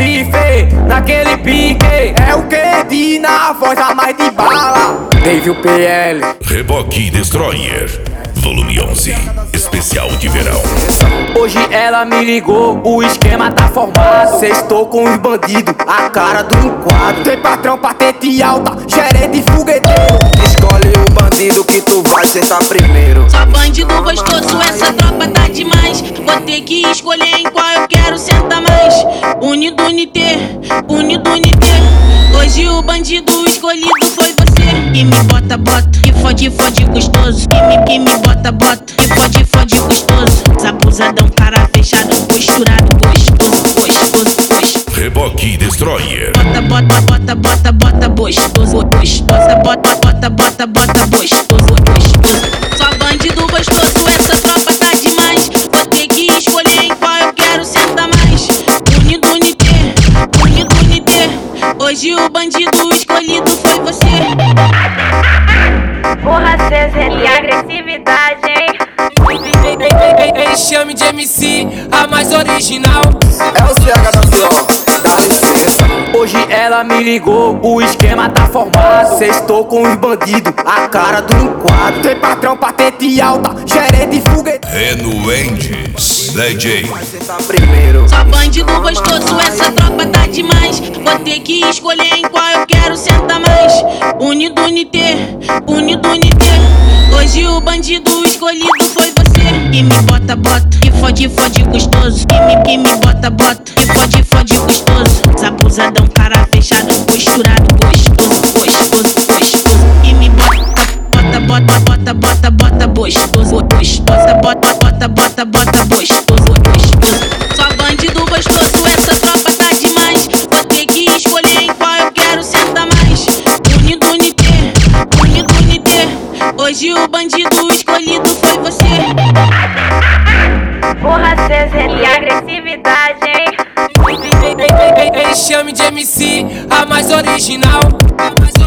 MC Fê, naquele pique. É o Kennedy na voz, a mais de bala. Dave o PL. Reboque Destroyer, volume 11, especial de verão. Hoje ela me ligou, o esquema tá formado. Sextou com os bandidos, a cara do enquadro. Tem patrão, patente alta, gerente fogueteiro. Escolhe o bandido que tu vai sentar primeiro. Só bandido gostoso, essa tropa tá demais. Vou ter que escolher em qual eu quero sentar mais. Unido unité, unido unité. Hoje o bandido escolhido foi você. E me bota, que fode, fode gostoso. E me bota, que fode, fode gostoso. Abusadão, cara fechado, posturado, gostoso, gostoso, gostoso. Reboque Destroyer. Bota, gostoso, gostosa. Bota, gostoso, gostoso. Só bandido gostoso, essa tropa tá demais. Vou ter que escolher em qual eu quero sentar mais. Unido unité, unido unité. Hoje o bandido escolhido foi você. Porra, César, e agressividade, hein? Ele chame de MC, a mais original. É o CH da Filó, dá licença. Hoje ela me ligou, o esquema tá formado. Sextou com os bandidos, a cara do enquadro. Tem patrão, patente alta, gerente foguete. Reno Endes, DJ. Vai sentar primeiro. Só bandido gostoso, essa tropa tá demais. Vou ter que escolher em qual eu quero sentar mais. Unido unité, unido unité. Hoje o bandido escolhido foi você. E me bota, que fode, fode gostoso. E me bota, que fode, fode gostoso. Abusadão, cara fechado, posturado, gostoso, gostoso, gostoso. E me bota, gostoso, gostosa. Bota, gostoso, gostoso. Só bandido gostoso, essa tropa tá demais. Vou ter que escolher em qual eu quero sentar mais. Unido unité, unido unité. Hoje o bandido escolhido foi você. Porra, César, e agressividade, hein? Ele chame de MC, a mais original.